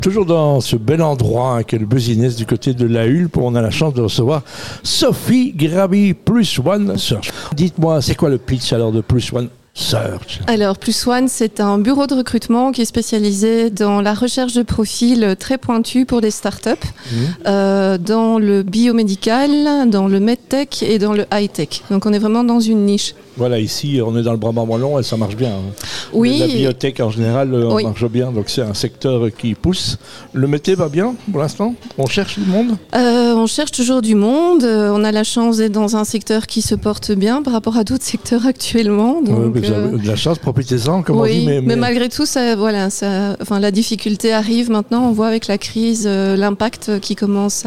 Toujours dans ce bel endroit qu'est le Business du côté de la Hulpe, on a la chance de recevoir Sophie Graby, Plus One Search. Dites-moi, c'est quoi le pitch alors de Plus One Search? Alors, Plus One, c'est un bureau de recrutement qui est spécialisé dans la recherche de profils très pointus pour des startups, dans le biomédical, dans le medtech et dans le high-tech. Donc, on est vraiment dans une niche. Voilà, ici, on est dans le Brabant-Wallon et ça marche bien. Oui. La biotech, en général, marche bien. Donc, c'est un secteur qui pousse. Le métier va bien, pour l'instant? On cherche du monde? On cherche toujours du monde. On a la chance d'être dans un secteur qui se porte bien par rapport à d'autres secteurs actuellement. Donc, vous avez de la chance, profitez-en, comme on dit. Mais malgré tout, la difficulté arrive maintenant. On voit avec la crise l'impact qui commence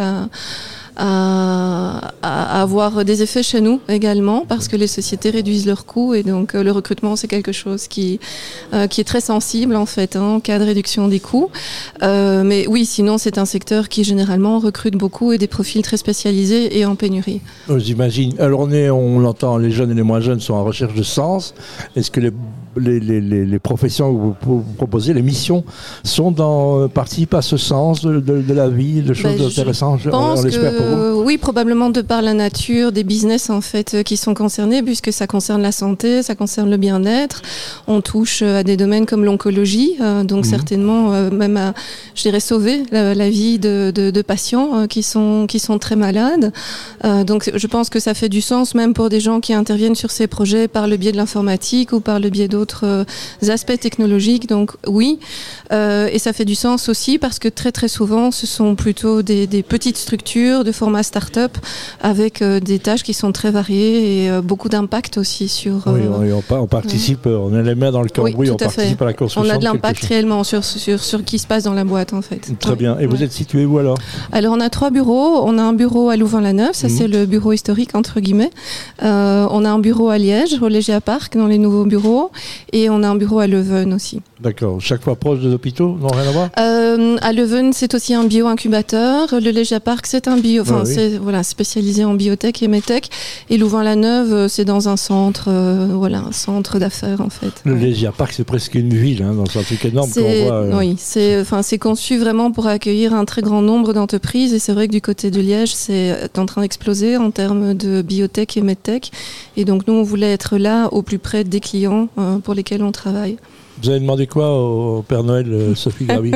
à avoir des effets chez nous également, parce que les sociétés réduisent leurs coûts et donc le recrutement c'est quelque chose qui est très sensible en fait en cas de réduction des coûts. Mais oui, sinon c'est un secteur qui généralement recrute beaucoup et des profils très spécialisés et en pénurie. J'imagine. Alors on l'entend, les jeunes et les moins jeunes sont en recherche de sens. Est-ce que les professions que vous proposez, les missions participent à ce sens de la vie, de choses intéressantes? On l'espère pour vous. Oui, probablement de par la nature des business en fait qui sont concernés, puisque ça concerne la santé, ça concerne le bien-être. On touche à des domaines comme l'oncologie, donc certainement même à, je dirais, sauver la vie de patients qui sont très malades. Donc je pense que ça fait du sens même pour des gens qui interviennent sur ces projets par le biais de l'informatique ou par le biais d'autres aspects technologiques. Donc oui, et ça fait du sens aussi parce que très très souvent ce sont plutôt des petites structures de format start-up avec des tâches qui sont très variées et beaucoup d'impact aussi sur... Oui, on participe, on a les mains dans le cambouis, on participe à la construction. On a de l'impact réellement sur ce qui se passe dans la boîte en fait. Très bien. Et vous êtes situé où alors? Alors on a 3 bureaux. On a un bureau à Louvain-la-Neuve, ça c'est le bureau historique entre guillemets. On a un bureau à Liège, au Légia Park, dans les nouveaux bureaux. Et on a un bureau à Leuven aussi. D'accord. Chaque fois proche des hôpitaux? Non, rien à voir? À Leuven, c'est aussi un bio-incubateur. Le Légia Park, c'est un c'est spécialisé en biotech et medtech. Et Louvain-la-Neuve, c'est dans un centre, un centre d'affaires en fait. Le Légia Park, c'est presque une ville, donc c'est un truc énorme qu'on voit. Oui, c'est conçu vraiment pour accueillir un très grand nombre d'entreprises. Et c'est vrai que du côté de Liège, c'est en train d'exploser en termes de biotech et medtech. Et donc nous, on voulait être là au plus près des clients pour lesquels on travaille. Vous avez demandé quoi au Père Noël, Sophie Graby?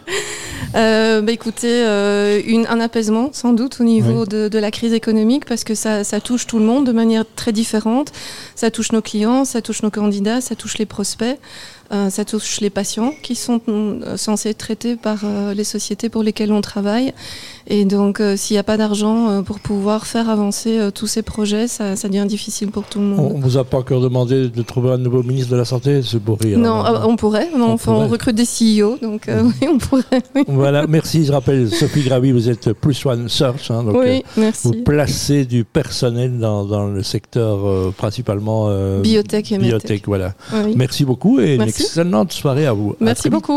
Écoutez, un apaisement sans doute au niveau de la crise économique, parce que ça touche tout le monde de manière très différente. Ça touche nos clients, ça touche nos candidats, ça touche les prospects. Ça touche les patients qui sont censés être traités par les sociétés pour lesquelles on travaille. Et donc, s'il n'y a pas d'argent pour pouvoir faire avancer tous ces projets, ça devient difficile pour tout le monde. On ne vous a pas encore demandé de trouver un nouveau ministre de la Santé? C'est pour rire. Non, on pourrait. On recrute des CEO, donc oui, on pourrait. Oui. Voilà, merci. Je rappelle, Sophie Graby, vous êtes Plus One Search. Donc, oui, merci. Vous placez du personnel dans le secteur principalement biotech et medtech. Voilà. Oui. Merci beaucoup et une excellente soirée à vous. Merci beaucoup.